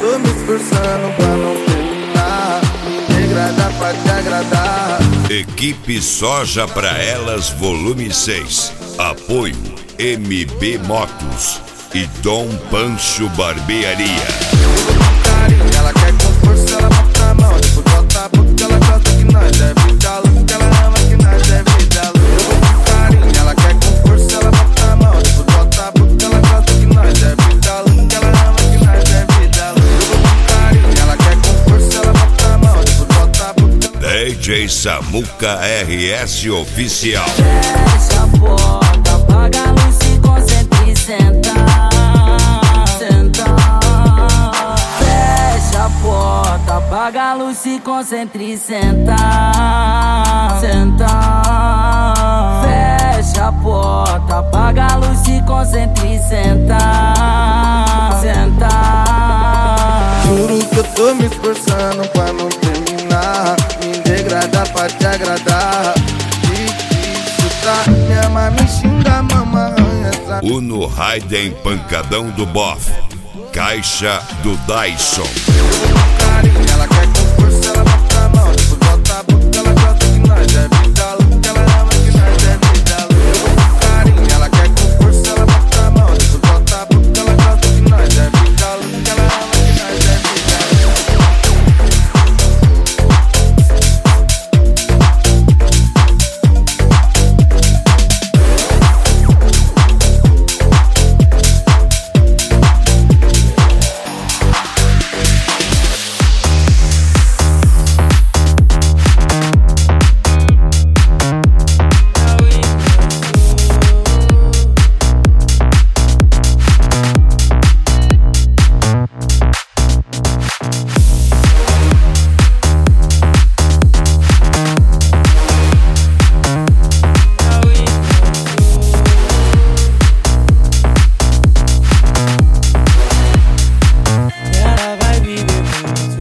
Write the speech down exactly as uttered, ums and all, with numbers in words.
tô me esforçando pra não terminar, me degradar pra te agradar. Equipe Soja Pra Elas Volume seis. Apoio M B Motos e Dom Pancho Barbearia. Ela quer com força, ela bota a mão, depois bota a boca, ela gosta que nós deve dar luz, que ela ama que nós deve dar luz. Eu vou com carinho, ela quer com força, ela bota a mão, depois bota a boca, ela gosta que nós deve dar luz, que ela ama que nós deve dar luz. Eu vou com carinho, ela quer com força, ela bota a mão, depois bota a boca. D J Samuca R S Oficial. Fecha a porta, apaga a luz, se concentra e senta. Apaga a luz, se concentra e senta. Senta. Fecha a porta, apaga a luz, se concentra e senta. Senta. Juro que eu tô me esforçando pra não terminar, me degradar pra te agradar. Difícil tá, me ama, me xinga, mama, arranha. Uno Raiden Pancadão do Boff. Caixa do Dyson. Ela quer com força, ela bota a mão, depois bota a boca, ela gosta que nós deve